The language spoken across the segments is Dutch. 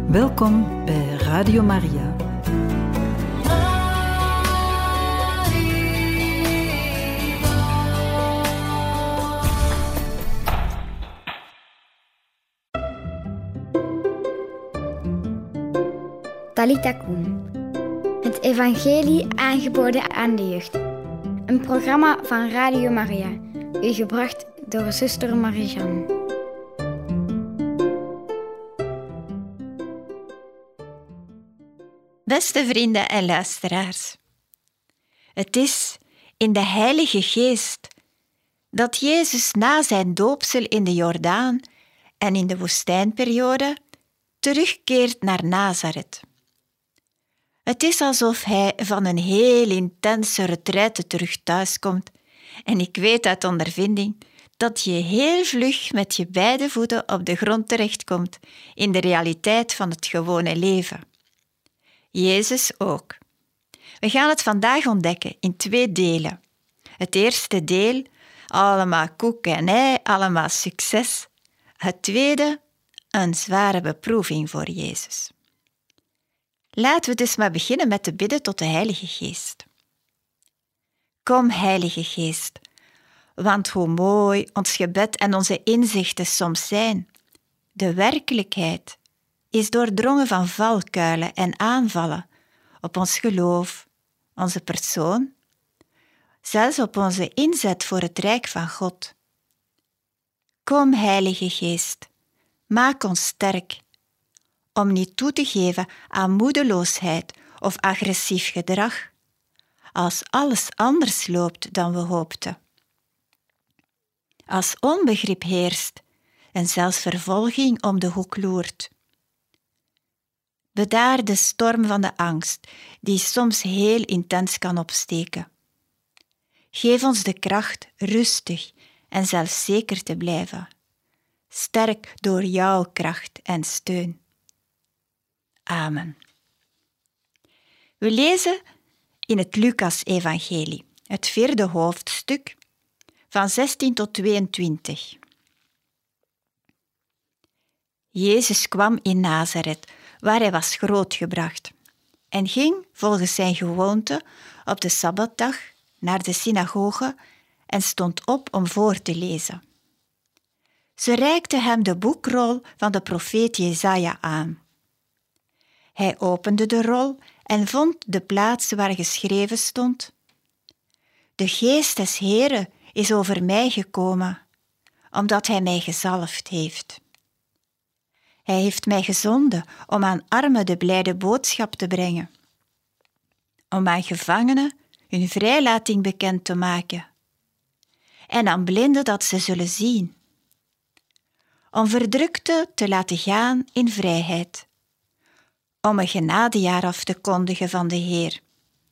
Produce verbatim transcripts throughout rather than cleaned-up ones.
Welkom bij Radio Maria. Talita Kum. Het evangelie aangeboden aan de jeugd. Een programma van Radio Maria. U gebracht door zuster Marie-Jeanne. Beste vrienden en luisteraars. Het is in de Heilige Geest dat Jezus na zijn doopsel in de Jordaan en in de woestijnperiode terugkeert naar Nazareth. Het is alsof hij van een heel intense retraite terug thuiskomt en ik weet uit ondervinding dat je heel vlug met je beide voeten op de grond terechtkomt in de realiteit van het gewone leven. Jezus ook. We gaan het vandaag ontdekken in twee delen. Het eerste deel, allemaal koek en ei, allemaal succes. Het tweede, een zware beproeving voor Jezus. Laten we dus maar beginnen met te bidden tot de Heilige Geest. Kom, Heilige Geest, want hoe mooi ons gebed en onze inzichten soms zijn. De werkelijkheid is doordrongen van valkuilen en aanvallen op ons geloof, onze persoon, zelfs op onze inzet voor het Rijk van God. Kom, Heilige Geest, maak ons sterk om niet toe te geven aan moedeloosheid of agressief gedrag, als alles anders loopt dan we hoopten. Als onbegrip heerst en zelfs vervolging om de hoek loert. Bedaar de storm van de angst, die soms heel intens kan opsteken. Geef ons de kracht rustig en zelfzeker te blijven, sterk door jouw kracht en steun. Amen. We lezen in het Lucas-evangelie, het vierde hoofdstuk, van zestien tot tweeëntwintig. Jezus kwam in Nazareth, waar hij was grootgebracht, en ging volgens zijn gewoonte op de Sabbatdag naar de synagoge en stond op om voor te lezen. Ze reikte hem de boekrol van de profeet Jesaja aan. Hij opende de rol en vond de plaats waar geschreven stond: De geest des Heeren is over mij gekomen, omdat hij mij gezalfd heeft. Hij heeft mij gezonden om aan armen de blijde boodschap te brengen, om aan gevangenen hun vrijlating bekend te maken en aan blinden dat ze zullen zien, om verdrukten te laten gaan in vrijheid, om een genadejaar af te kondigen van de Heer.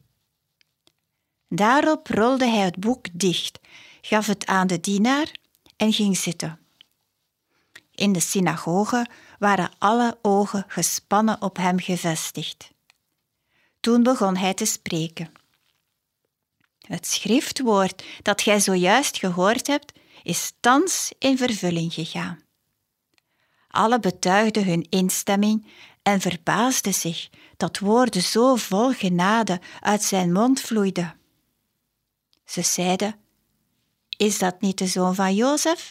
Daarop rolde hij het boek dicht, gaf het aan de dienaar en ging zitten. In de synagoge waren alle ogen gespannen op hem gevestigd. Toen begon hij te spreken. Het schriftwoord dat gij zojuist gehoord hebt, is thans in vervulling gegaan. Alle betuigden hun instemming en verbaasden zich dat woorden zo vol genade uit zijn mond vloeiden. Ze zeiden: Is dat niet de zoon van Jozef?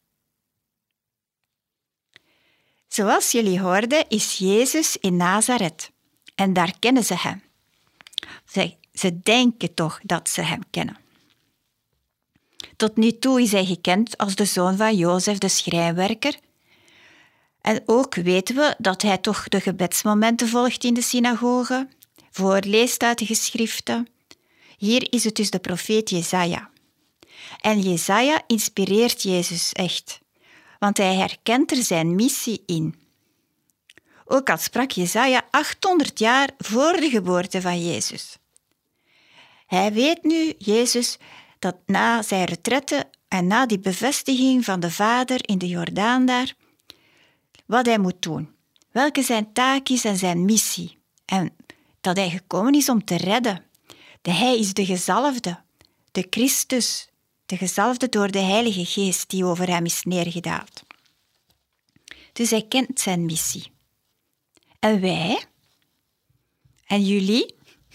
Zoals jullie hoorden is Jezus in Nazareth en daar kennen ze hem. Ze, ze denken toch dat ze hem kennen. Tot nu toe is hij gekend als de zoon van Jozef de schrijnwerker. En ook weten we dat hij toch de gebedsmomenten volgt in de synagoge, voorleest uit de geschriften. Hier is het dus de profeet Jesaja. En Jesaja inspireert Jezus echt, want hij herkent er zijn missie in. Ook al sprak Jesaja achthonderd jaar voor de geboorte van Jezus. Hij weet nu, Jezus, dat na zijn retraite en na die bevestiging van de Vader in de Jordaan daar, wat hij moet doen, welke zijn taak is en zijn missie, en dat hij gekomen is om te redden. De hij is de gezalfde, de Christus, de gezalfde door de Heilige Geest die over hem is neergedaald. Dus hij kent zijn missie. En wij? En jullie?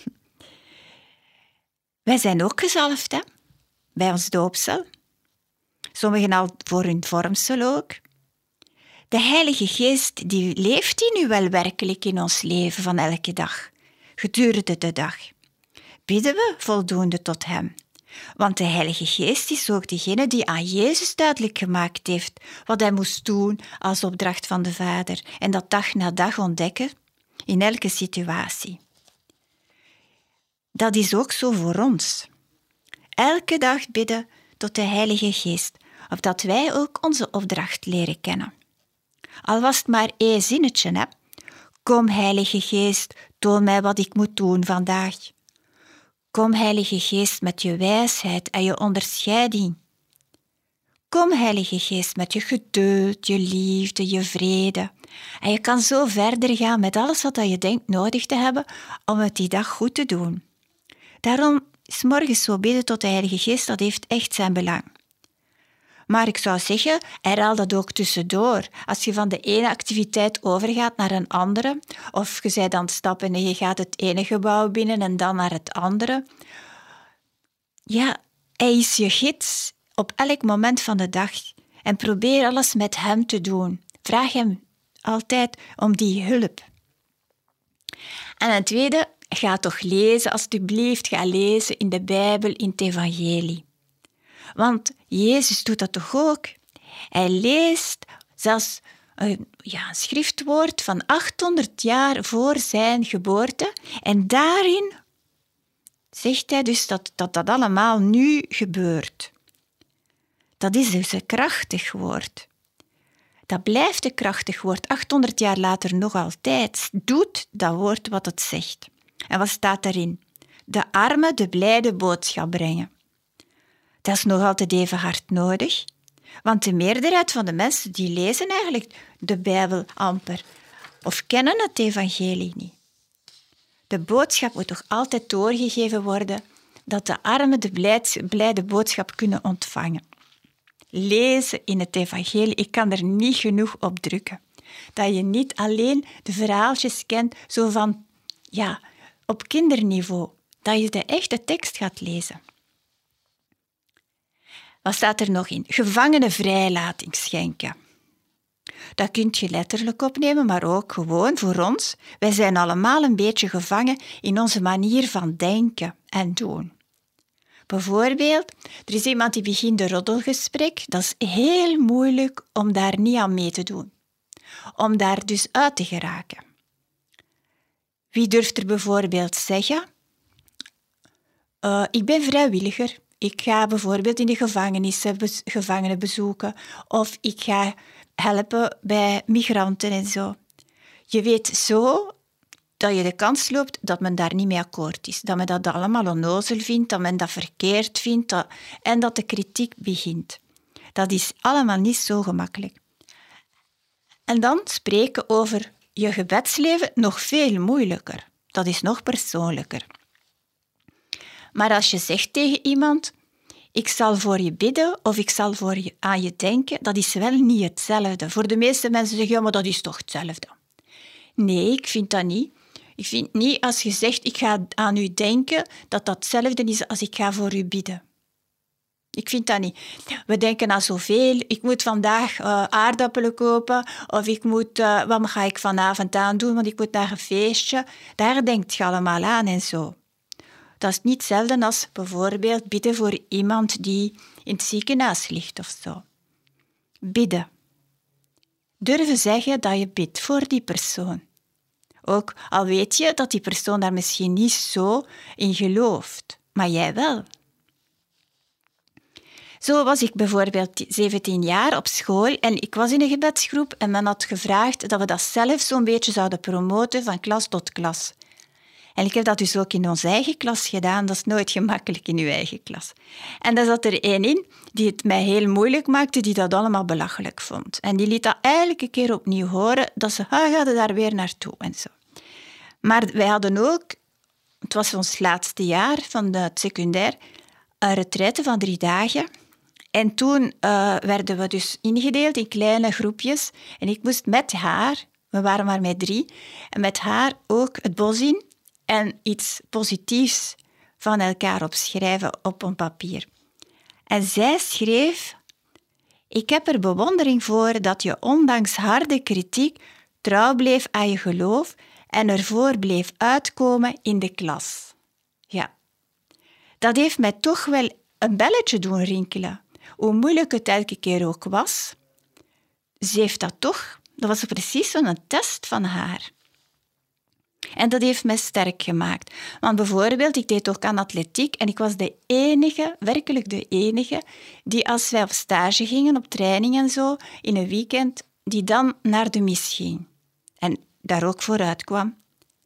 Wij zijn ook gezalfd, hè? Bij ons doopsel. Sommigen al voor hun vormsel ook. De Heilige Geest, die leeft die nu wel werkelijk in ons leven van elke dag, gedurende de dag. Bidden we voldoende tot Hem? Want de Heilige Geest is ook degene die aan Jezus duidelijk gemaakt heeft wat Hij moest doen als opdracht van de Vader en dat dag na dag ontdekken in elke situatie. Dat is ook zo voor ons. Elke dag bidden tot de Heilige Geest, opdat wij ook onze opdracht leren kennen. Al was het maar één zinnetje, hè? Kom, Heilige Geest, toon mij wat ik moet doen vandaag. Kom, Heilige Geest, met je wijsheid en je onderscheiding. Kom, Heilige Geest, met je geduld, je liefde, je vrede. En je kan zo verder gaan met alles wat je denkt nodig te hebben om het die dag goed te doen. Daarom is morgens zo bidden tot de Heilige Geest, dat heeft echt zijn belang. Maar ik zou zeggen, herhaal dat ook tussendoor. Als je van de ene activiteit overgaat naar een andere, of je bent aan het stappen en je gaat het ene gebouw binnen en dan naar het andere. Ja, hij is je gids op elk moment van de dag. En probeer alles met hem te doen. Vraag hem altijd om die hulp. En een tweede, ga toch lezen, alsjeblieft, ga lezen in de Bijbel, in het Evangelie. Want Jezus doet dat toch ook? Hij leest zelfs een, ja, een schriftwoord van achthonderd jaar voor zijn geboorte. En daarin zegt hij dus dat dat, dat allemaal nu gebeurt. Dat is dus een krachtig woord. Dat blijft een krachtig woord. achthonderd jaar later nog altijd doet dat woord wat het zegt. En wat staat daarin? De armen de blijde boodschap brengen. Dat is nog altijd even hard nodig, want de meerderheid van de mensen die lezen eigenlijk de Bijbel amper of kennen het evangelie niet. De boodschap moet toch altijd doorgegeven worden dat de armen de blijde boodschap kunnen ontvangen. Lezen in het evangelie, ik kan er niet genoeg op drukken. Dat je niet alleen de verhaaltjes kent, zo van, ja, op kinderniveau. Dat je de echte tekst gaat lezen. Wat staat er nog in? Gevangenen vrijlating schenken. Dat kun je letterlijk opnemen, maar ook gewoon voor ons. Wij zijn allemaal een beetje gevangen in onze manier van denken en doen. Bijvoorbeeld, er is iemand die begint een roddelgesprek. Dat is heel moeilijk om daar niet aan mee te doen. Om daar dus uit te geraken. Wie durft er bijvoorbeeld zeggen? Uh, ik ben vrijwilliger. Ik ga bijvoorbeeld in de gevangenissen be- gevangenen bezoeken. Of ik ga helpen bij migranten en zo. Je weet zo dat je de kans loopt dat men daar niet mee akkoord is. Dat men dat allemaal onnozel vindt, dat men dat verkeerd vindt dat, en dat de kritiek begint. Dat is allemaal niet zo gemakkelijk. En dan spreken over je gebedsleven nog veel moeilijker. Dat is nog persoonlijker. Maar als je zegt tegen iemand, ik zal voor je bidden of ik zal voor je, aan je denken, dat is wel niet hetzelfde. Voor de meeste mensen zeggen, ja, maar dat is toch hetzelfde. Nee, ik vind dat niet. Ik vind niet als je zegt, ik ga aan u denken, dat dat hetzelfde is als ik ga voor u bidden. Ik vind dat niet. We denken aan zoveel. Ik moet vandaag uh, aardappelen kopen of ik moet, uh, wat ga ik vanavond aan doen, want ik moet naar een feestje. Daar denkt je allemaal aan en zo. Dat is niet hetzelfde als bijvoorbeeld bidden voor iemand die in het ziekenhuis ligt of zo. Bidden. Durven zeggen dat je bidt voor die persoon. Ook al weet je dat die persoon daar misschien niet zo in gelooft, maar jij wel. Zo was ik bijvoorbeeld zeventien jaar op school en ik was in een gebedsgroep en men had gevraagd dat we dat zelf zo'n beetje zouden promoten van klas tot klas. En ik heb dat dus ook in onze eigen klas gedaan. Dat is nooit gemakkelijk in uw eigen klas. En daar zat er één in die het mij heel moeilijk maakte, die dat allemaal belachelijk vond. En die liet dat elke keer opnieuw horen, dat ze, ah, ga er daar weer naartoe en zo. Maar wij hadden ook, het was ons laatste jaar van het secundair, een retraite van drie dagen. En toen uh, werden we dus ingedeeld in kleine groepjes. En ik moest met haar We waren maar met drie. En met haar ook het bos in en iets positiefs van elkaar opschrijven op een papier. En zij schreef: ik heb er bewondering voor dat je ondanks harde kritiek trouw bleef aan je geloof en ervoor bleef uitkomen in de klas. Ja, dat heeft mij toch wel een belletje doen rinkelen. Hoe moeilijk het elke keer ook was, ze heeft dat toch, dat was precies zo'n test van haar. En dat heeft mij sterk gemaakt. Want bijvoorbeeld, ik deed ook aan atletiek en ik was de enige, werkelijk de enige, die als wij op stage gingen, op training en zo, in een weekend, die dan naar de mis ging. En daar ook vooruit kwam.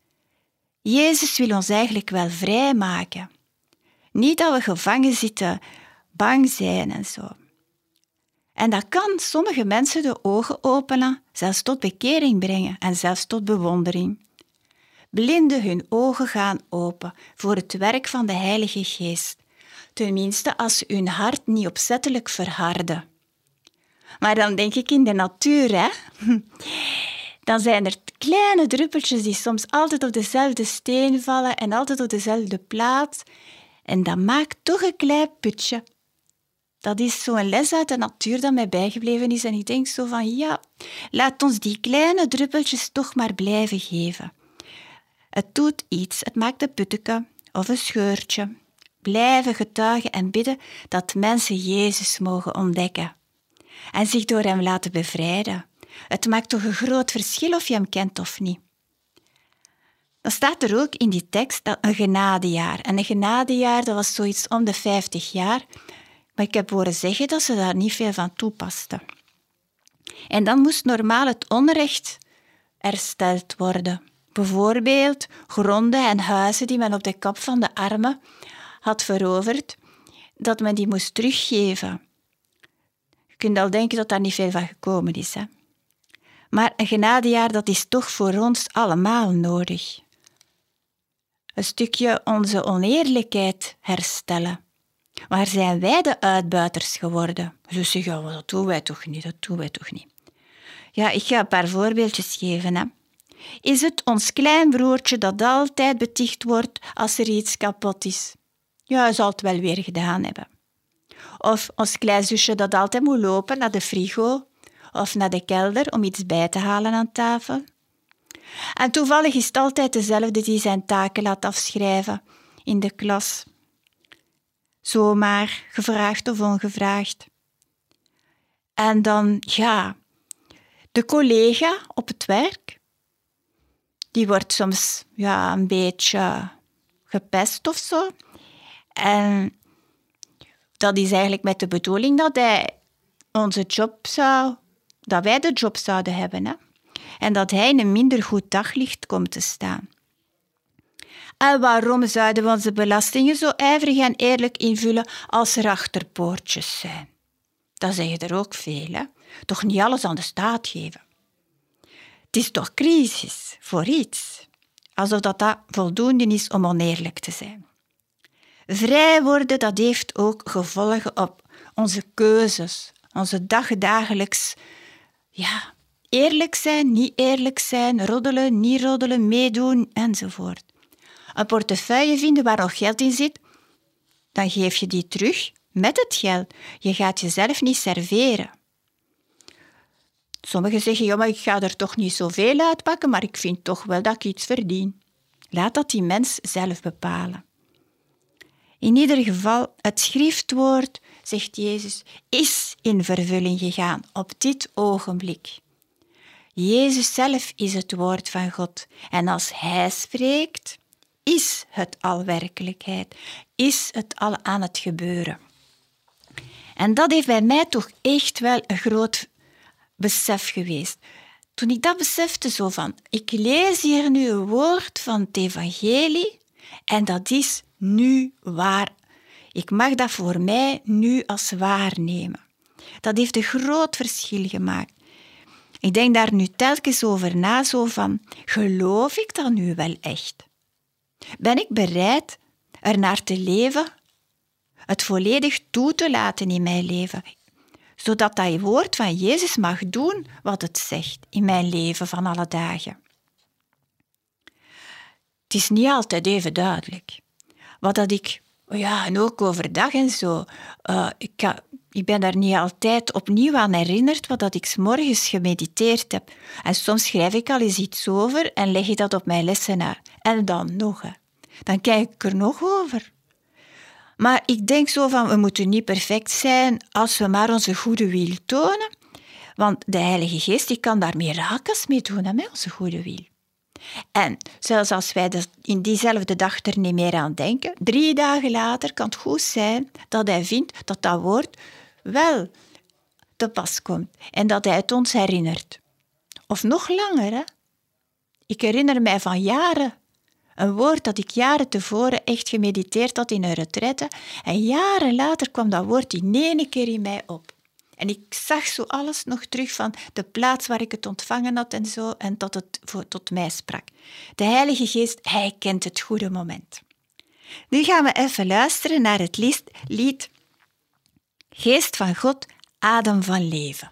Jezus wil ons eigenlijk wel vrijmaken. Niet dat we gevangen zitten, bang zijn en zo. En dat kan sommige mensen de ogen openen, zelfs tot bekering brengen en zelfs tot bewondering. Blinden hun ogen gaan open voor het werk van de Heilige Geest. Tenminste, als ze hun hart niet opzettelijk verharden. Maar dan denk ik in de natuur, hè. Dan zijn er kleine druppeltjes die soms altijd op dezelfde steen vallen en altijd op dezelfde plaats. En dat maakt toch een klein putje. Dat is zo'n les uit de natuur dat mij bijgebleven is. En ik denk zo van, ja, laat ons die kleine druppeltjes toch maar blijven geven. Het doet iets, het maakt een putteke of een scheurtje. Blijven getuigen en bidden dat mensen Jezus mogen ontdekken. En zich door hem laten bevrijden. Het maakt toch een groot verschil of je hem kent of niet. Dan staat er ook in die tekst dat een genadejaar. En een genadejaar, dat was zoiets om de vijftig jaar. Maar ik heb horen zeggen dat ze daar niet veel van toepasten. En dan moest normaal het onrecht hersteld worden. Bijvoorbeeld gronden en huizen die men op de kap van de armen had veroverd, dat men die moest teruggeven. Je kunt al denken dat daar niet veel van gekomen is, hè? Maar een genadejaar, dat is toch voor ons allemaal nodig. Een stukje onze oneerlijkheid herstellen. Waar zijn wij de uitbuiters geworden? Ze zeggen, oh, dat doen wij toch niet, dat doen wij toch niet. Ja, ik ga een paar voorbeeldjes geven, hè. Is het ons klein broertje dat altijd beticht wordt als er iets kapot is? Ja, hij zal het wel weer gedaan hebben. Of ons klein zusje dat altijd moet lopen naar de frigo of naar de kelder om iets bij te halen aan tafel. En toevallig is het altijd dezelfde die zijn taken laat afschrijven in de klas. Zomaar, gevraagd of ongevraagd. En dan, ja, de collega op het werk, die wordt soms ja, een beetje gepest of zo. En dat is eigenlijk met de bedoeling dat hij onze job zou, dat wij de job zouden hebben, hè? En dat hij in een minder goed daglicht komt te staan. En waarom zouden we onze belastingen zo ijverig en eerlijk invullen als er achterpoortjes zijn? Dat zeggen er ook veel, hè? Toch niet alles aan de staat geven. Het is toch crisis voor iets, alsof dat, dat voldoende is om oneerlijk te zijn. Vrij worden, dat heeft ook gevolgen op onze keuzes, onze dagdagelijks, ja, eerlijk zijn, niet eerlijk zijn, roddelen, niet roddelen, meedoen, enzovoort. Een portefeuille vinden waar nog geld in zit, dan geef je die terug met het geld. Je gaat jezelf niet serveren. Sommigen zeggen, ja, maar ik ga er toch niet zoveel uitpakken, maar ik vind toch wel dat ik iets verdien. Laat dat die mens zelf bepalen. In ieder geval, het schriftwoord, zegt Jezus, is in vervulling gegaan op dit ogenblik. Jezus zelf is het woord van God. En als Hij spreekt, is het al werkelijkheid. Is het al aan het gebeuren. En dat heeft bij mij toch echt wel een groot besef geweest. Toen ik dat besefte, zo van, ik lees hier nu een woord van het evangelie en dat is nu waar. Ik mag dat voor mij nu als waar nemen. Dat heeft een groot verschil gemaakt. Ik denk daar nu telkens over na, zo van, geloof ik dat nu wel echt? Ben ik bereid er naar te leven? Het volledig toe te laten in mijn leven? zodat dat woord van Jezus mag doen wat het zegt in mijn leven van alle dagen. Het is niet altijd even duidelijk. Wat dat ik, ja, en ook overdag en zo, uh, ik, kan, ik ben daar niet altijd opnieuw aan herinnerd wat dat ik 's morgens gemediteerd heb. En soms schrijf ik al eens iets over en leg ik dat op mijn lessenaar. En dan nog, hè. Dan kijk ik er nog over. Maar ik denk zo van, we moeten niet perfect zijn als we maar onze goede wil tonen. Want de Heilige Geest die kan daar miracels mee doen, hè, met onze goede wil. En zelfs als wij in diezelfde dag er niet meer aan denken, drie dagen later kan het goed zijn dat hij vindt dat dat woord wel te pas komt en dat hij het ons herinnert. Of nog langer, hè? Ik herinner mij van jaren. Een woord dat ik jaren tevoren echt gemediteerd had in een retraite. En jaren later kwam dat woord in één keer in mij op. En ik zag zo alles nog terug van de plaats waar ik het ontvangen had en zo. En dat het voor, tot mij sprak. De Heilige Geest, hij kent het goede moment. Nu gaan we even luisteren naar het lied Geest van God, adem van leven.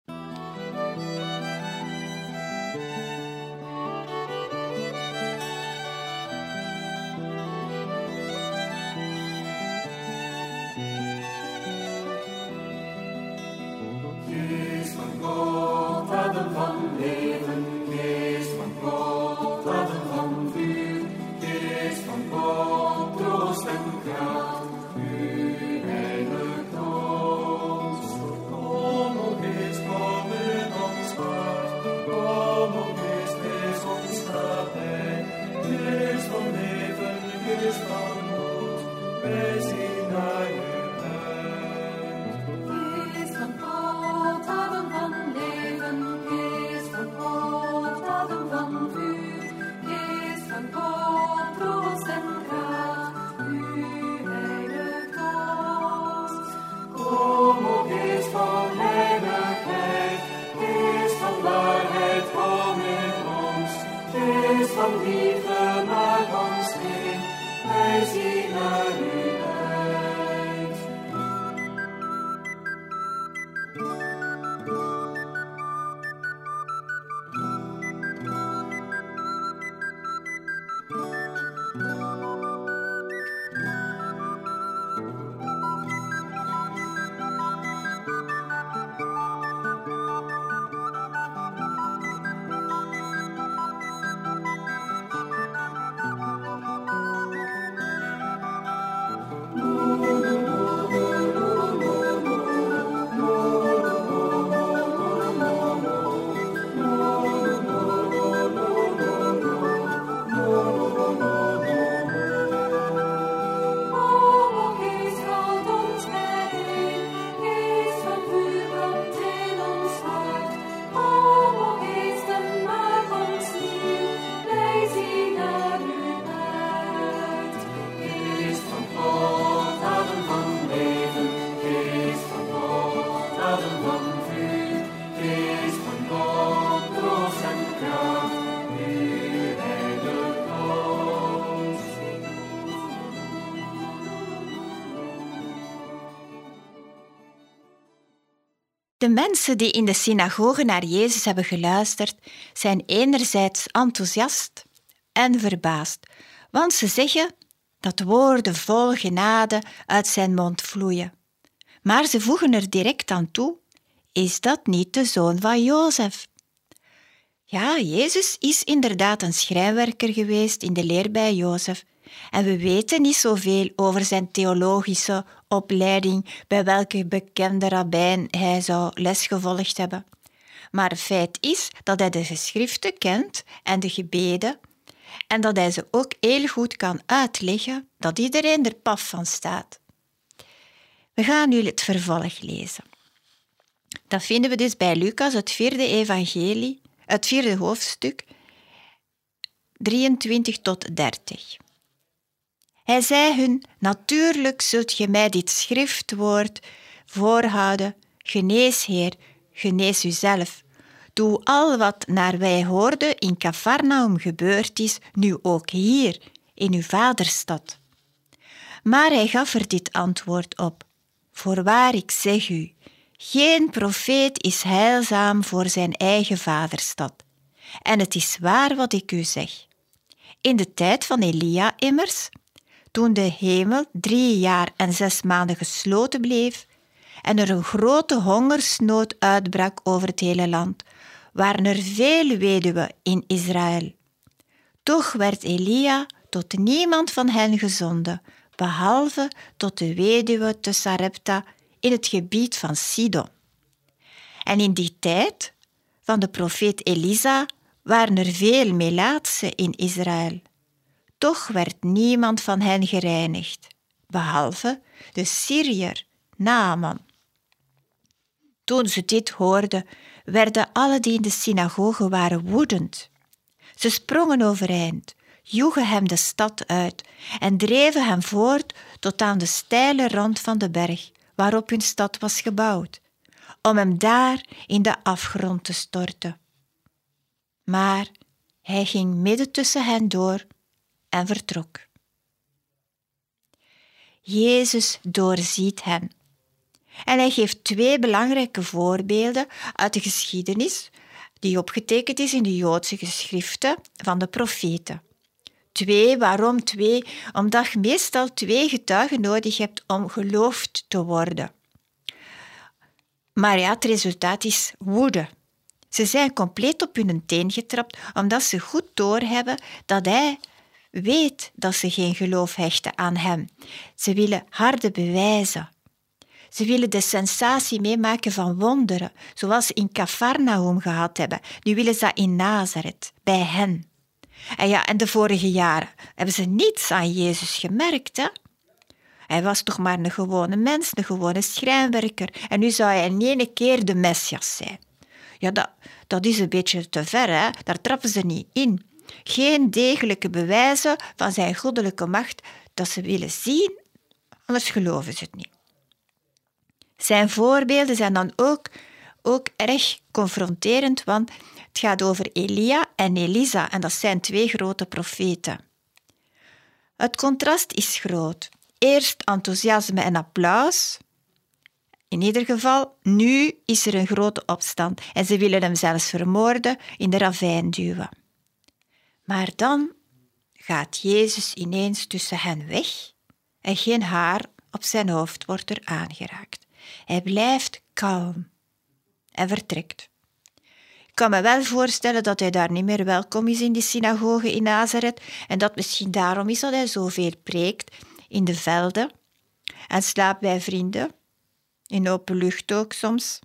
De mensen die in de synagoge naar Jezus hebben geluisterd, zijn enerzijds enthousiast en verbaasd, want ze zeggen dat woorden vol genade uit zijn mond vloeien. Maar ze voegen er direct aan toe, is dat niet de zoon van Jozef? Ja, Jezus is inderdaad een schrijnwerker geweest in de leer bij Jozef. En we weten niet zoveel over zijn theologische opleiding, bij welke bekende rabbijn hij zou les gevolgd hebben. Maar het feit is dat hij de geschriften kent en de gebeden, en dat hij ze ook heel goed kan uitleggen, dat iedereen er paf van staat. We gaan nu het vervolg lezen. Dat vinden we dus bij Lucas, het vierde evangelie, het vierde hoofdstuk, drieëntwintig tot dertig. Hij zei hun, natuurlijk zult je mij dit schriftwoord voorhouden. Genees, Heer, genees uzelf. Doe al wat naar wij hoorden in Cafarnaum gebeurd is, nu ook hier, in uw vaderstad. Maar hij gaf er dit antwoord op. Voorwaar, ik zeg u, Geen profeet is heilzaam voor zijn eigen vaderstad. En het is waar wat ik u zeg. In de tijd van Elia immers, toen de hemel drie jaar en zes maanden gesloten bleef en er een grote hongersnood uitbrak over het hele land, waren er veel weduwen in Israël. Toch werd Elia tot niemand van hen gezonden, behalve tot de weduwe te Sarepta in het gebied van Sidon. En in die tijd van de profeet Elisa waren er veel melaatsen in Israël. Toch werd niemand van hen gereinigd, behalve de Syriër Naaman. Toen ze dit hoorden, werden alle die in de synagoge waren woedend. Ze sprongen overeind, joegen hem de stad uit en dreven hem voort tot aan de steile rand van de berg waarop hun stad was gebouwd, om hem daar in de afgrond te storten. Maar hij ging midden tussen hen door en vertrok. Jezus doorziet hen. En hij geeft twee belangrijke voorbeelden uit de geschiedenis die opgetekend is in de Joodse geschriften van de profeten. Twee, waarom twee? Omdat je meestal twee getuigen nodig hebt om geloofd te worden. Maar ja, het resultaat is woede. Ze zijn compleet op hun teen getrapt, omdat ze goed doorhebben dat hij weet dat ze geen geloof hechten aan hem. Ze willen harde bewijzen. Ze willen de sensatie meemaken van wonderen, zoals ze in Kafarnaum gehad hebben. Nu willen ze dat in Nazareth, bij hen. En ja, en de vorige jaren hebben ze niets aan Jezus gemerkt, hè? Hij was toch maar een gewone mens, een gewone schrijnwerker. En nu zou hij in één keer de Messias zijn. Ja, dat, dat is een beetje te ver, hè? Daar trappen ze niet in. Geen degelijke bewijzen van zijn goddelijke macht dat ze willen zien, anders geloven ze het niet. Zijn voorbeelden zijn dan ook, ook erg confronterend, want het gaat over Elia en Elisa en dat zijn twee grote profeten. Het contrast is groot. Eerst enthousiasme en applaus. In ieder geval, nu is er een grote opstand en ze willen hem zelfs vermoorden, in de ravijn duwen. Maar dan gaat Jezus ineens tussen hen weg en geen haar op zijn hoofd wordt er aangeraakt. Hij blijft kalm en vertrekt. Ik kan me wel voorstellen dat hij daar niet meer welkom is in die synagoge in Nazareth en dat misschien daarom is dat hij zoveel preekt in de velden en slaapt bij vrienden, in open lucht ook soms.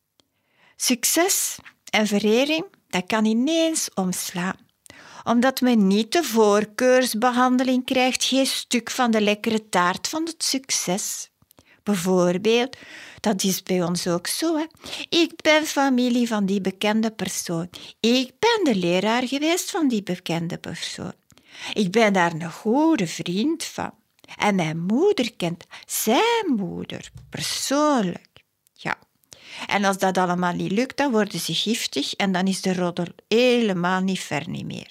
Succes en verering, dat kan ineens omslaan, omdat men niet de voorkeursbehandeling krijgt, geen stuk van de lekkere taart van het succes. Bijvoorbeeld, dat is bij ons ook zo, hè. Ik ben familie van die bekende persoon. Ik ben de leraar geweest van die bekende persoon. Ik ben daar een goede vriend van. En mijn moeder kent zijn moeder persoonlijk. Ja. En als dat allemaal niet lukt, dan worden ze giftig en dan is de roddel helemaal niet ver niet meer.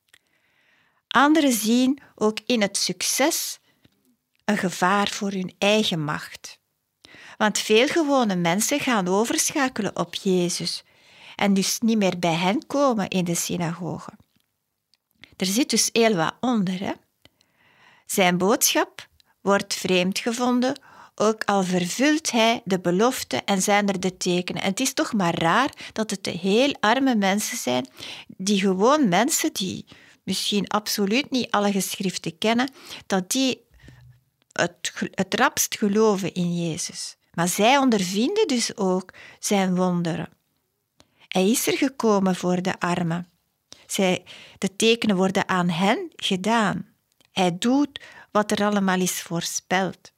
Anderen zien ook in het succes een gevaar voor hun eigen macht. Want veel gewone mensen gaan overschakelen op Jezus en dus niet meer bij hen komen in de synagoge. Er zit dus heel wat onder, hè? Zijn boodschap wordt vreemd gevonden, ook al vervult hij de belofte en zijn er de tekenen. En het is toch maar raar dat het de heel arme mensen zijn, die gewoon mensen die misschien absoluut niet alle geschriften kennen, dat die het, het rapst geloven in Jezus. Maar zij ondervinden dus ook zijn wonderen. Hij is er gekomen voor de armen. Zij, de tekenen worden aan hen gedaan. Hij doet wat er allemaal is voorspeld.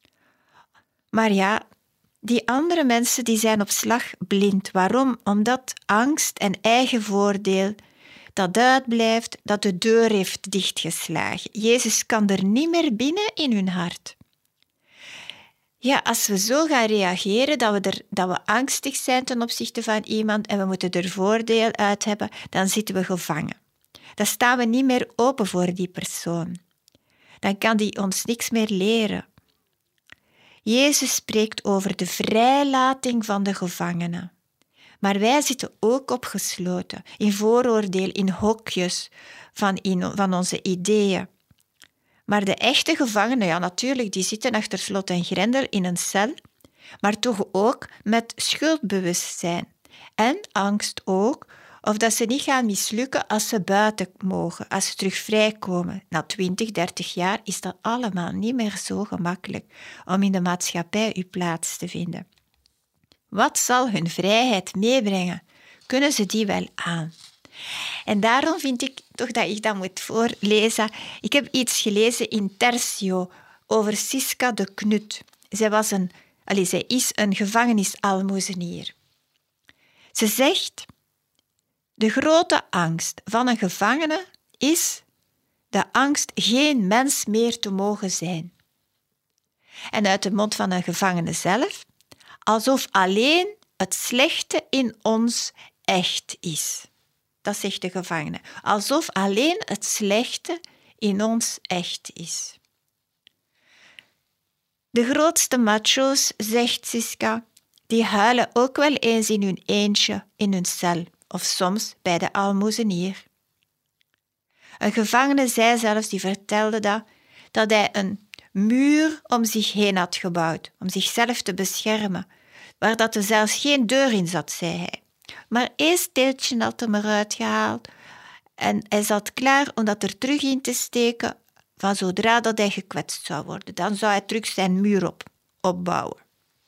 Maar ja, die andere mensen die zijn op slag blind. Waarom? Omdat angst en eigen voordeel dat uitblijft, dat de deur heeft dichtgeslagen. Jezus kan er niet meer binnen in hun hart. Ja, als we zo gaan reageren, dat we, er, dat we angstig zijn ten opzichte van iemand en we moeten er voordeel uit hebben, dan zitten we gevangen. Dan staan we niet meer open voor die persoon. Dan kan die ons niks meer leren. Jezus spreekt over de vrijlating van de gevangenen. Maar wij zitten ook opgesloten in vooroordeel, in hokjes van, in, van onze ideeën. Maar de echte gevangenen, ja natuurlijk, die zitten achter slot en grendel in een cel, maar toch ook met schuldbewustzijn en angst ook, of dat ze niet gaan mislukken als ze buiten mogen, als ze terug vrijkomen. Na twintig, dertig jaar is dat allemaal niet meer zo gemakkelijk om in de maatschappij uw plaats te vinden. Wat zal hun vrijheid meebrengen? Kunnen ze die wel aan? En daarom vind ik toch dat ik dat moet voorlezen. Ik heb iets gelezen in Tertio over Siska de Knut. Zij, was een, allez, zij is een gevangenisalmoezenier. Ze zegt, de grote angst van een gevangene is de angst geen mens meer te mogen zijn. En uit de mond van een gevangene zelf, alsof alleen het slechte in ons echt is. Dat zegt de gevangene. Alsof alleen het slechte in ons echt is. De grootste macho's, zegt Siska, die huilen ook wel eens in hun eentje in hun cel, of soms bij de aalmoezenier. Een gevangene zei zelfs, die vertelde dat, dat hij een muur om zich heen had gebouwd, om zichzelf te beschermen, waar dat er zelfs geen deur in zat, zei hij. Maar één steeltje had hem eruit gehaald en hij zat klaar om dat er terug in te steken van zodra dat hij gekwetst zou worden. Dan zou hij terug zijn muur op, opbouwen.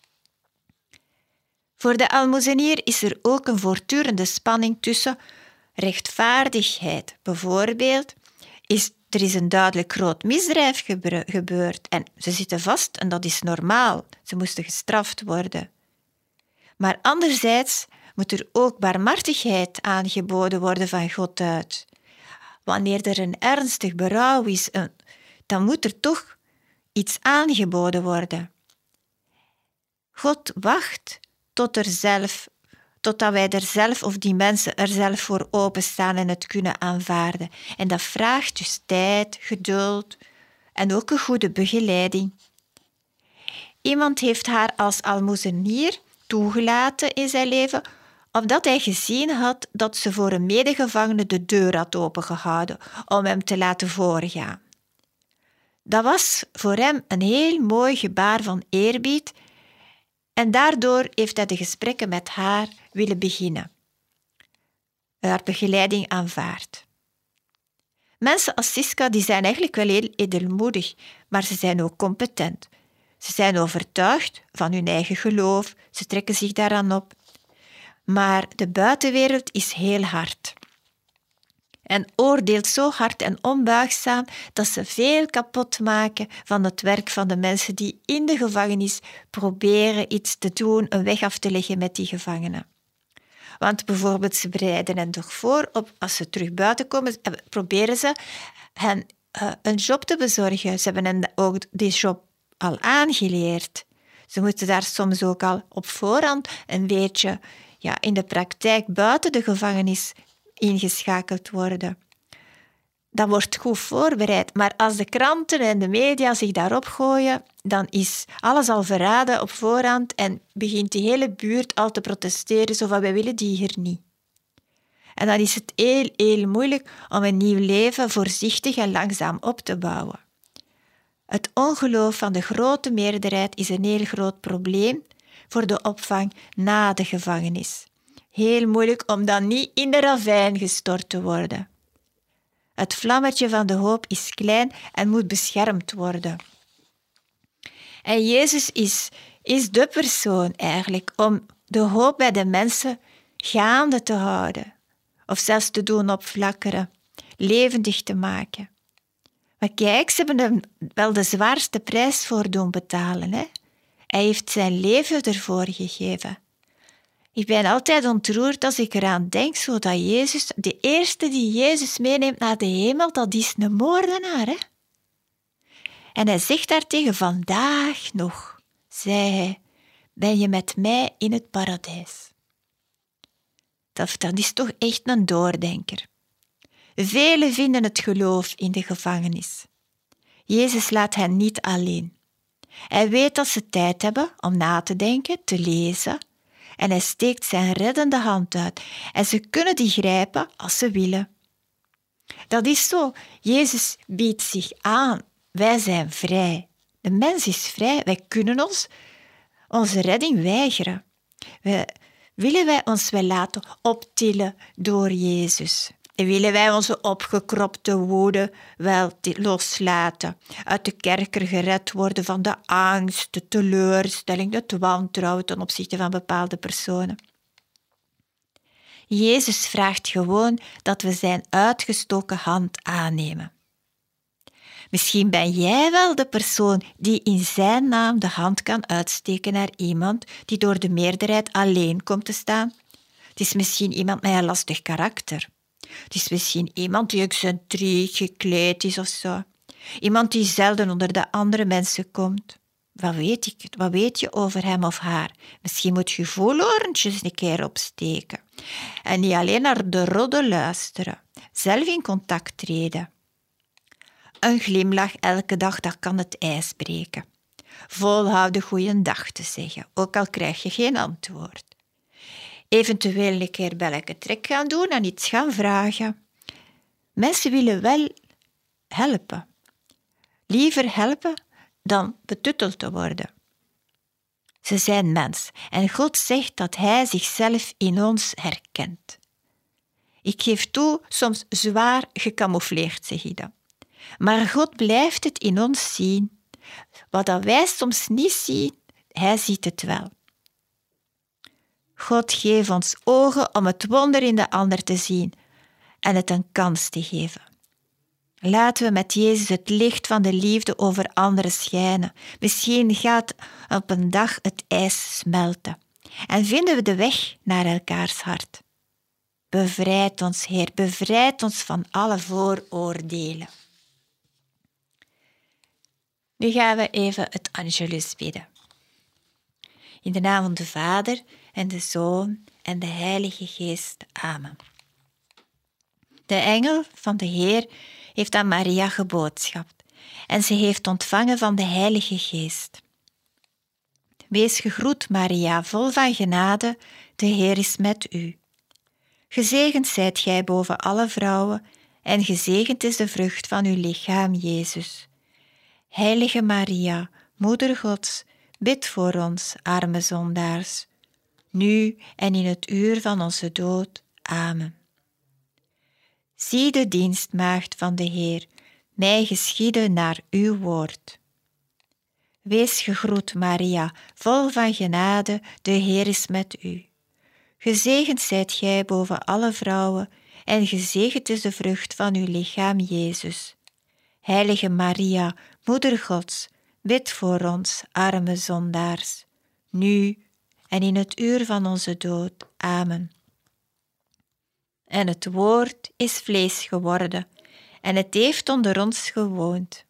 Voor de aalmoezenier is er ook een voortdurende spanning tussen rechtvaardigheid. Bijvoorbeeld, is, er is een duidelijk groot misdrijf gebeurd en ze zitten vast en dat is normaal. Ze moesten gestraft worden. Maar anderzijds moet er ook barmhartigheid aangeboden worden van God uit. Wanneer er een ernstig berouw is, dan moet er toch iets aangeboden worden. God wacht tot er zelf, totdat wij er zelf of die mensen er zelf voor openstaan en het kunnen aanvaarden. En dat vraagt dus tijd, geduld en ook een goede begeleiding. Iemand heeft haar als aalmoezenier toegelaten in zijn leven, omdat hij gezien had dat ze voor een medegevangene de deur had opengehouden om hem te laten voorgaan. Dat was voor hem een heel mooi gebaar van eerbied en daardoor heeft hij de gesprekken met haar willen beginnen. Haar begeleiding aanvaard. Mensen als Siska die zijn eigenlijk wel heel edelmoedig, maar ze zijn ook competent. Ze zijn overtuigd van hun eigen geloof, ze trekken zich daaraan op. Maar de buitenwereld is heel hard. En oordeelt zo hard en onbuigzaam dat ze veel kapot maken van het werk van de mensen die in de gevangenis proberen iets te doen, een weg af te leggen met die gevangenen. Want bijvoorbeeld ze bereiden hen toch voor, op, als ze terug buiten komen, proberen ze hen uh, een job te bezorgen. Ze hebben hen ook die job al aangeleerd. Ze moeten daar soms ook al op voorhand een beetje ja, in de praktijk buiten de gevangenis ingeschakeld worden. Dat wordt goed voorbereid, maar als de kranten en de media zich daarop gooien, dan is alles al verraden op voorhand en begint die hele buurt al te protesteren, zo van wij willen die hier niet. En dan is het heel, heel moeilijk om een nieuw leven voorzichtig en langzaam op te bouwen. Het ongeloof van de grote meerderheid is een heel groot probleem voor de opvang na de gevangenis. Heel moeilijk om dan niet in de ravijn gestort te worden. Het vlammetje van de hoop is klein en moet beschermd worden. En Jezus is, is de persoon eigenlijk om de hoop bij de mensen gaande te houden. Of zelfs te doen opflakkeren, levendig te maken. Maar kijk, ze hebben hem wel de zwaarste prijs voor doen betalen. Hè? Hij heeft zijn leven ervoor gegeven. Ik ben altijd ontroerd als ik eraan denk, zodat Jezus, de eerste die Jezus meeneemt naar de hemel, dat is een moordenaar. Hè? En hij zegt daartegen, vandaag nog, zei hij, ben je met mij in het paradijs. Dat, dat is toch echt een doordenker. Velen vinden het geloof in de gevangenis. Jezus laat hen niet alleen. Hij weet dat ze tijd hebben om na te denken, te lezen. En hij steekt zijn reddende hand uit. En ze kunnen die grijpen als ze willen. Dat is zo. Jezus biedt zich aan. Wij zijn vrij. De mens is vrij. Wij kunnen ons onze redding weigeren. Wij, willen wij ons wel laten optillen door Jezus? En willen wij onze opgekropte woede wel loslaten? Uit de kerker gered worden van de angst, de teleurstelling, het wantrouwen ten opzichte van bepaalde personen? Jezus vraagt gewoon dat we zijn uitgestoken hand aannemen. Misschien ben jij wel de persoon die in zijn naam de hand kan uitsteken naar iemand die door de meerderheid alleen komt te staan. Het is misschien iemand met een lastig karakter. Het is misschien iemand die excentriek gekleed is of zo. Iemand die zelden onder de andere mensen komt. Wat weet ik? Wat weet je over hem of haar? Misschien moet je voeloorntjes een keer opsteken. En niet alleen naar de rodden luisteren. Zelf in contact treden. Een glimlach elke dag, dat kan het ijs breken. Volhouden goeiedag te zeggen, ook al krijg je geen antwoord. Eventueel een keer belletje trek gaan doen en iets gaan vragen. Mensen willen wel helpen. Liever helpen dan betutteld te worden. Ze zijn mens en God zegt dat Hij zichzelf in ons herkent. Ik geef toe, soms zwaar gecamoufleerd, zeg je dat. Maar God blijft het in ons zien. Wat dat wij soms niet zien, Hij ziet het wel. God geeft ons ogen om het wonder in de ander te zien en het een kans te geven. Laten we met Jezus het licht van de liefde over anderen schijnen. Misschien gaat op een dag het ijs smelten en vinden we de weg naar elkaars hart. Bevrijd ons, Heer, bevrijd ons van alle vooroordelen. Nu gaan we even het Angelus bidden. In de naam van de Vader en de Zoon en de Heilige Geest. Amen. De engel van de Heer heeft aan Maria geboodschapt en ze heeft ontvangen van de Heilige Geest. Wees gegroet, Maria, vol van genade, de Heer is met u. Gezegend zijt gij boven alle vrouwen en gezegend is de vrucht van uw lichaam, Jezus. Heilige Maria, Moeder Gods, bid voor ons, arme zondaars, nu en in het uur van onze dood. Amen. Zie de dienstmaagd van de Heer, mij geschieden naar uw woord. Wees gegroet, Maria, vol van genade, de Heer is met u. Gezegend zijt gij boven alle vrouwen, en gezegend is de vrucht van uw lichaam, Jezus. Heilige Maria, Moeder Gods, bid voor ons, arme zondaars, nu en in het uur van onze dood. Amen. En het woord is vlees geworden, en het heeft onder ons gewoond.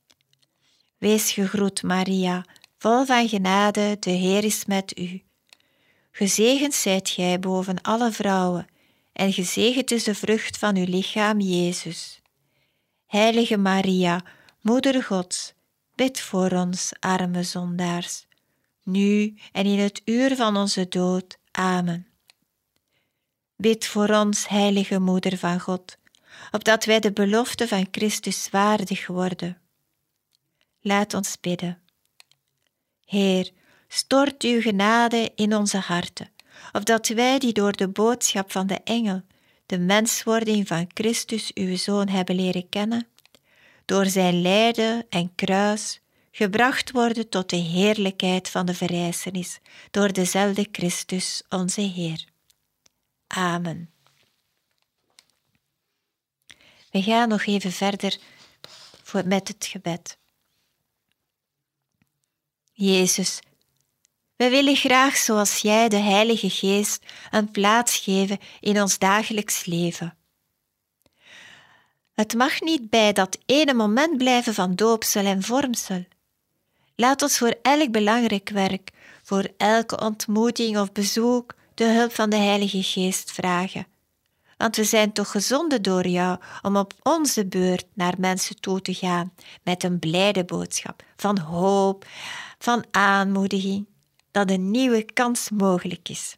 Wees gegroet, Maria, vol van genade, de Heer is met u. Gezegend zijt gij boven alle vrouwen, en gezegend is de vrucht van uw lichaam, Jezus. Heilige Maria, Moeder Gods, bid voor ons, arme zondaars, nu en in het uur van onze dood. Amen. Bid voor ons, heilige Moeder van God, opdat wij de belofte van Christus waardig worden. Laat ons bidden. Heer, stort uw genade in onze harten, opdat wij die door de boodschap van de engel de menswording van Christus uw Zoon hebben leren kennen, door zijn lijden en kruis gebracht worden tot de heerlijkheid van de verrijzenis, door dezelfde Christus onze Heer. Amen. We gaan nog even verder met het gebed. Jezus, wij willen graag zoals Jij, de Heilige Geest, een plaats geven in ons dagelijks leven. Het mag niet bij dat ene moment blijven van doopsel en vormsel. Laat ons voor elk belangrijk werk, voor elke ontmoeting of bezoek, de hulp van de Heilige Geest vragen. Want we zijn toch gezonden door jou om op onze beurt naar mensen toe te gaan met een blijde boodschap van hoop, van aanmoediging, dat een nieuwe kans mogelijk is.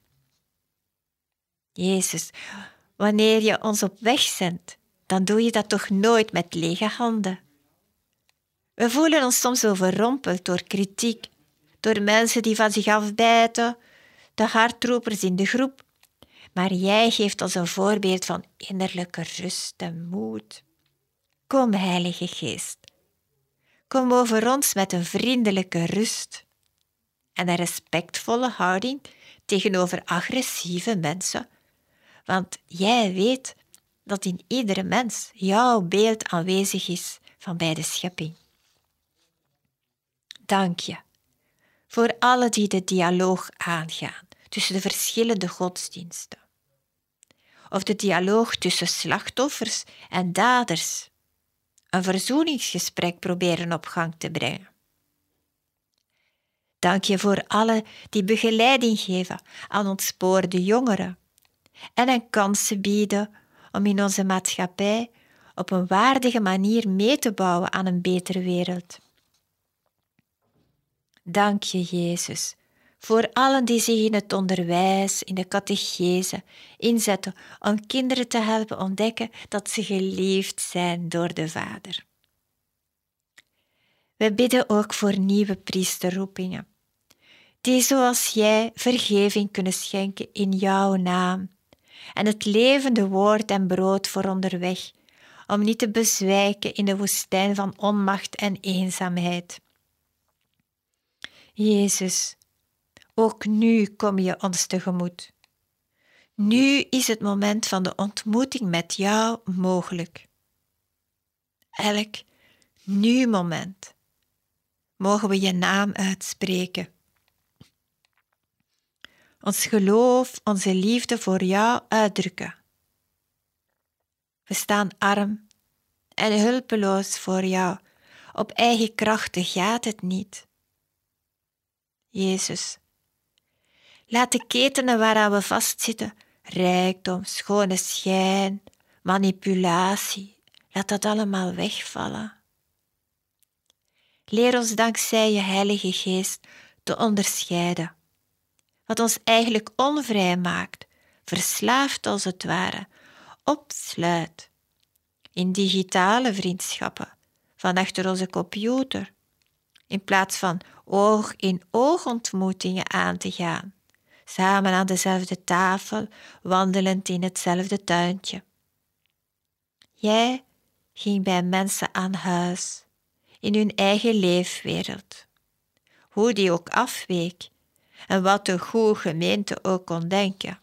Jezus, wanneer je ons op weg zendt, dan doe je dat toch nooit met lege handen. We voelen ons soms overrompeld door kritiek, door mensen die van zich afbijten, de hardroepers in de groep. Maar jij geeft ons een voorbeeld van innerlijke rust en moed. Kom, Heilige Geest. Kom over ons met een vriendelijke rust en een respectvolle houding tegenover agressieve mensen. Want jij weet dat in iedere mens jouw beeld aanwezig is van bij de schepping. Dank je voor allen die de dialoog aangaan tussen de verschillende godsdiensten. Of de dialoog tussen slachtoffers en daders. Een verzoeningsgesprek proberen op gang te brengen. Dank je voor allen die begeleiding geven aan ontspoorde jongeren en hen kansen bieden om in onze maatschappij op een waardige manier mee te bouwen aan een betere wereld. Dank je, Jezus, voor allen die zich in het onderwijs, in de catechese inzetten om kinderen te helpen ontdekken dat ze geliefd zijn door de Vader. We bidden ook voor nieuwe priesterroepingen, die zoals jij vergeving kunnen schenken in jouw naam en het levende woord en brood voor onderweg, om niet te bezwijken in de woestijn van onmacht en eenzaamheid. Jezus, ook nu kom je ons tegemoet. Nu is het moment van de ontmoeting met jou mogelijk. Elk nu moment mogen we je naam uitspreken. Ons geloof, onze liefde voor jou uitdrukken. We staan arm en hulpeloos voor jou. Op eigen krachten gaat het niet. Jezus, laat de ketenen waaraan we vastzitten, rijkdom, schone schijn, manipulatie, laat dat allemaal wegvallen. Leer ons dankzij je Heilige Geest te onderscheiden. Wat ons eigenlijk onvrij maakt, verslaaft als het ware, opsluit in digitale vriendschappen van achter onze computer, in plaats van oog-in-oog ontmoetingen aan te gaan, samen aan dezelfde tafel, wandelend in hetzelfde tuintje. Jij ging bij mensen aan huis, in hun eigen leefwereld, hoe die ook afweek en wat de goede gemeente ook kon denken.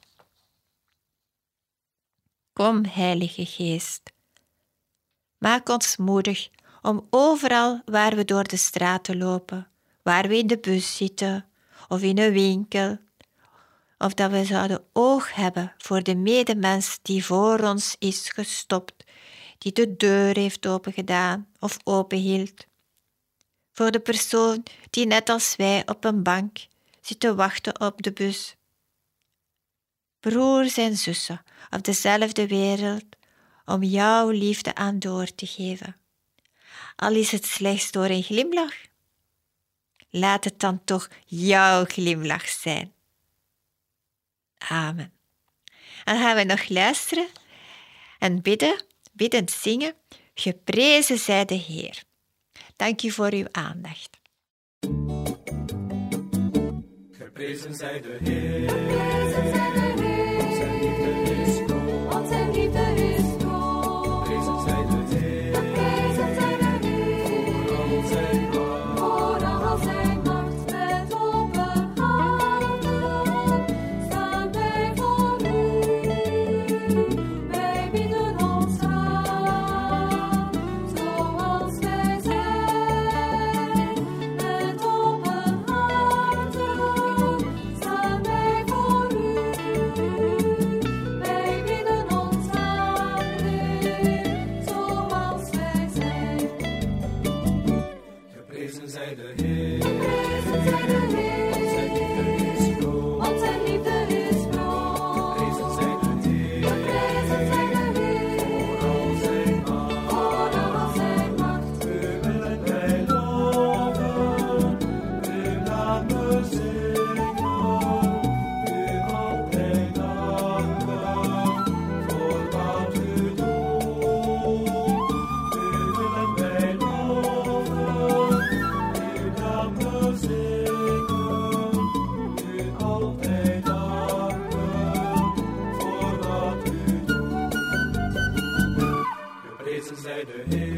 Kom, Heilige Geest, maak ons moedig om overal waar we door de straten lopen, waar we in de bus zitten of in een winkel, of dat we zouden oog hebben voor de medemens die voor ons is gestopt, die de deur heeft opengedaan of openhield. Voor de persoon die net als wij op een bank zit te wachten op de bus. Broers en zussen op dezelfde wereld om jouw liefde aan door te geven. Al is het slechts door een glimlach. Laat het dan toch jouw glimlach zijn. Amen. En gaan we nog luisteren en bidden, biddend zingen. Geprezen zij de Heer. Dank u voor uw aandacht. Geprezen zij de Heer. Geprezen zij de Heer. Want zijn liefde is groot. Want zijn liefde is groot. Geprezen zij de Heer. Geprezen zij de Heer. Voor al zijn macht. Voor al zijn macht. Met open handen staan wij voor u. Wij bieden ons aan, zoals wij zijn. Met open handen staan wij voor u. zij de Heer.